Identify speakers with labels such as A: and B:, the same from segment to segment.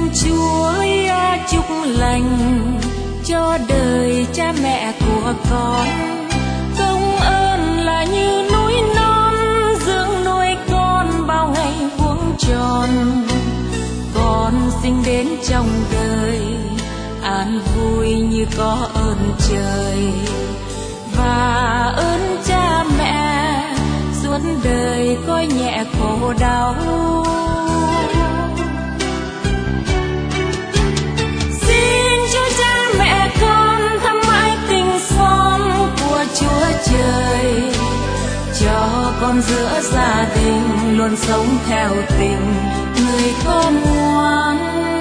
A: Chúa chúc lành cho đời cha mẹ của con. Công ơn là như núi non dưỡng nuôi con bao ngày vuông tròn. Con sinh đến trong đời an vui như có ơn trời, và ơn cha mẹ suốt đời coi nhẹ khổ đau. Trời cho con giữa gia đình luôn sống theo tình người con ngoan.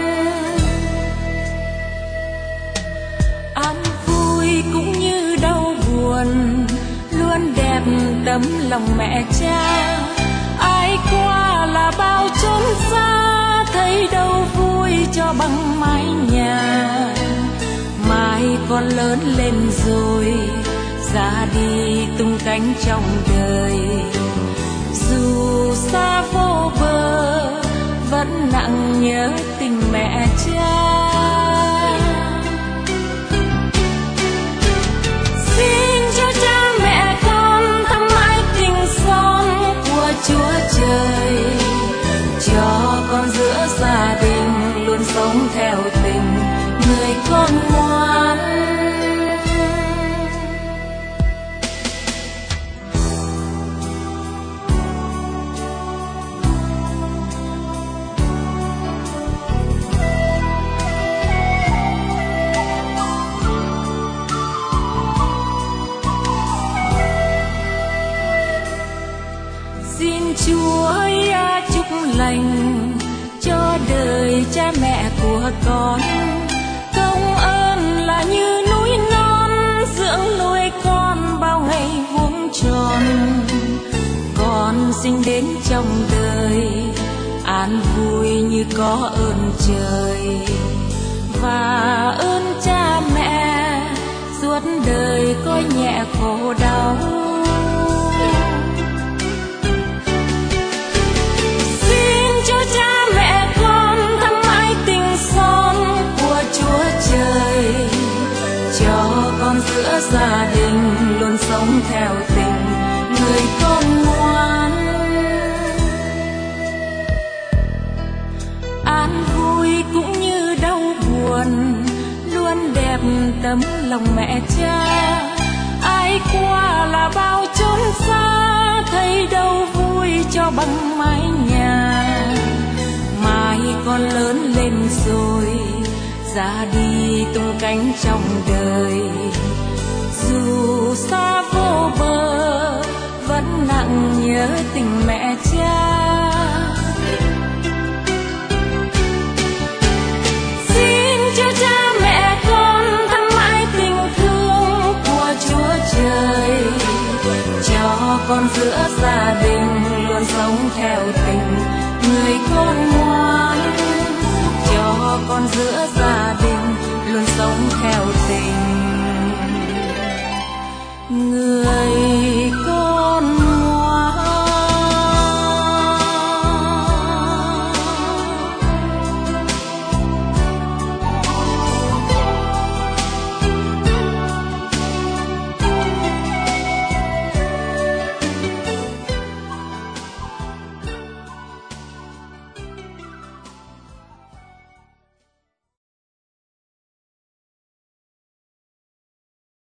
A: An vui cũng như đau buồn luôn đẹp tấm lòng mẹ cha. Ai qua là bao chốn xa thấy đâu vui cho bằng mái nhà. Mai con lớn lên rồi ra đi tung cánh trong đời, dù xa vô bờ vẫn nặng nhớ tình mẹ cha. Xin cho cha mẹ con thắm mãi tình son của Chúa Trời, cho con giữa gia đình luôn sống theo tình người con ngoan. Xin Chúa chúc lành cho đời cha mẹ của con. Công ơn là như núi non dưỡng nuôi con bao ngày vuông tròn. Con sinh đến trong đời an vui như có ơn trời, và ơn cha mẹ suốt đời coi nhẹ khổ đau. Con giữa gia đình luôn sống theo tình người con ngoan. An vui cũng như đau buồn luôn đẹp tấm lòng mẹ cha. Ai qua là bao chốn xa thấy đâu vui cho bằng mái nhà. Mai con lớn lên rồi ra đi tung cánh trong đời, dù xa vô bờ vẫn nặng nhớ tình mẹ cha. Xin cho cha mẹ con thắm mãi tình thương của Chúa Trời, cho con giữa gia đình luôn sống theo